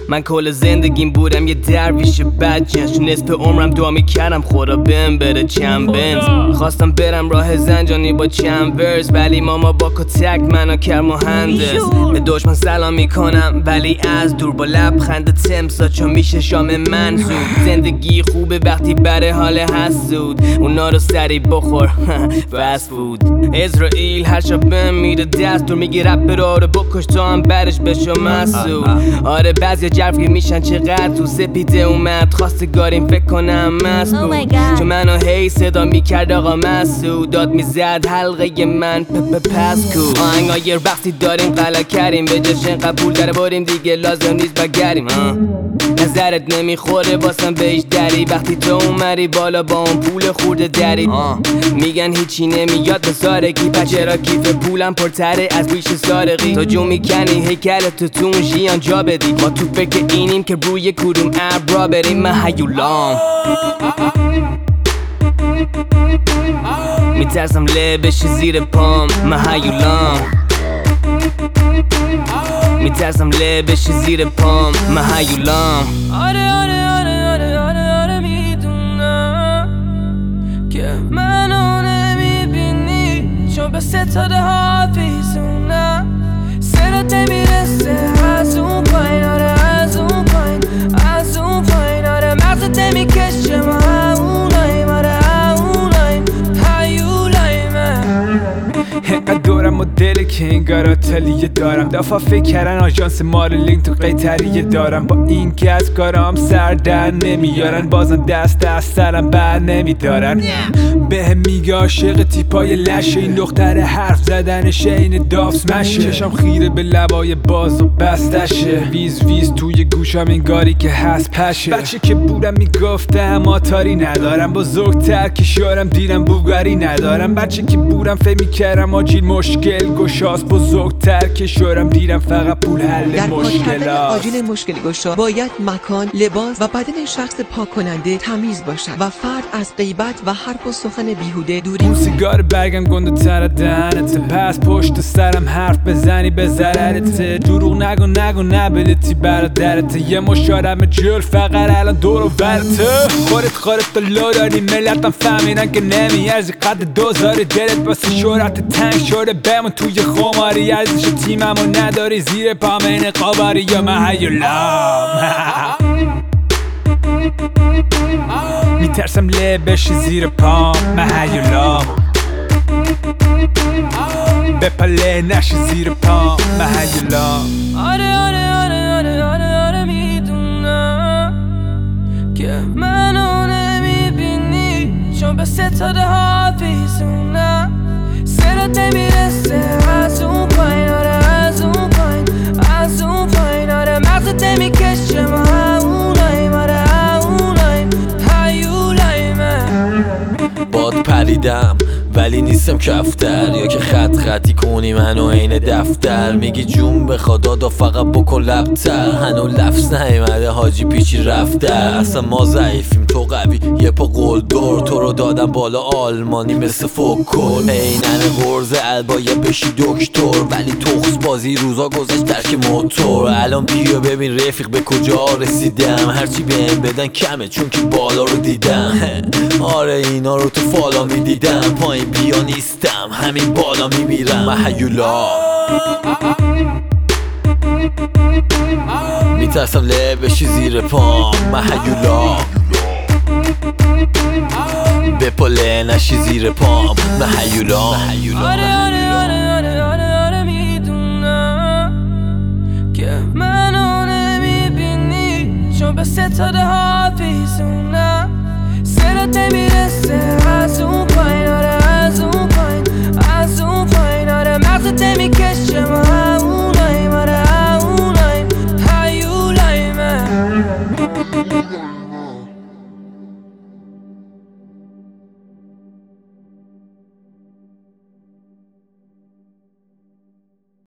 من کل زندگیم بودم یه درویش بدجنس، نصف عمرم دعا میکردم خدا بهم بده چند بنز. خواستم برم راه زنجانی با چند ورز، ولی ماما با کتک منو کرد مهندس. به دشمن سلام میکنم ولی از دور، با لبخند تمسا چون میشه شام منظور. زندگی خوبه وقتی بره حال حسود، اونا رو سری بخور فست فود. اسرائیل هر شب بهم میده دستور، میگی رپرها رو بکش تا هم برش بشو مسئول. آره بعضی جرفگیر میشن چقدر تو سپیده اومد خواستگاریم فکر کنم مست بود، چون منو هی صدا میکرد آقا مسعود. داد میزد حلقه من پس کو. آهنگا یه وقتی داریم غلا کردیم، به جشن قبول داره بریم دیگه لازم نیست بگریم. نظرت نمیخوره واسم بهش دری، وقتی تو اومدی بالا با اون پول خورده دری. میگن هیچی نمیاد به سارگی، پچرا کیف پولم پرتره از بیش سارقی. تو جو میکنی هیکلت تو اون ژیان جا بدی، ما تو فکر اینیم که روی کدوم ابرا بریم. من هیولام میترسم له بشی زیر پام. من هیولام میترسم له بشی زیر پام. من هیولام. آره میدونم که منو نمیبینی، چون به ستاره حافظونم. صدات نمیرسه از اون پایین، آره از اون پایین، از اون پایین. آره مغزت نمیکشه ما هموناییم، آره هموناییم، هیولاییم. اینقدر دورم و دل که انگار آتلیه دارم، دفعه فکر کردن آژانس مارلینگ تو قیتریه دارم. با این که از کارام سر در نمیارن، بازم دست از سرم بر نمیدارن. بهم میگه عاشق تیپای لشه، این دختر حرف زدنشه این دافس مشه. چشم خیره به لبای باز و بستشه، ویز ویز توی گوشم انگاری که هست پشه. بچه که بودم میگفتم آتاری ندارم، بزرگتر که شارم دیرم بوگاری ندارم. بچه که بودم فکر میکردم آجیل مشکل گشاست، بزرگتر که شارم دیرم فقط پول حل مشکلات. در آجیل مشکل گشا باید مکان، لباس و بدن شخص پاک کننده تمیز باشد و فرد از غیبت و حرف و سخن بیهوده دوری. اون سیگار برگم گنده تر دهنته، پس پشت سرم حرف بزنی به ضررته. دروغ نگو نبلتی برادرته، یه مشارم جل فقط الان دور و برته. خودت تو لو داری ملتم فهمیدن که نمیارزی قد دوزاری، دلت واسه شهرت تنگ شده بمون توی خماری. ارزش تیممو نداری زیر پامین قباری. یا من هیولام میترسم له بشی زیر پام. من هیولام بپله نشی زیر پام. من هیولام. آره میدونم که منو نمیبینی، چون به ستاره حافظونم. صدات نمیرسه از اون پایین، آره از اون پایین، از اون پایین. آره مغزت نمیکشه ما هموناییم، آره هموناییم، هیولاییم. باد پریدم ولی نیستم کفتر، یا که خطی کنی منو عین دفتر. میگی جون بخواد دادا فقط بکن لبتر، هنو لفظ نیومده حاجی پیچی رفته. اصلا ما ضعیفیم تو قوی یه پا قول دور، تو رو دادم بالا آلمانی مثل فوکل. اینن غرزه البایه بشی دکتر، ولی تخص بازی روزا گذشت درک موتور. الان بیا ببین رفیق به کجا رسیدم، هرچی بهم بدن کمه چون که بالا رو دیدم. آره اینا رو تو فالا میدیدم، پایین بیا نیستم همین بالا میمیرم. من هیولام میترسم له بشی زیر پام. من هیولام بپله نشی زیر پام. من هیولام. آره میدونم که منو نمیبینی، چون به ستاره ها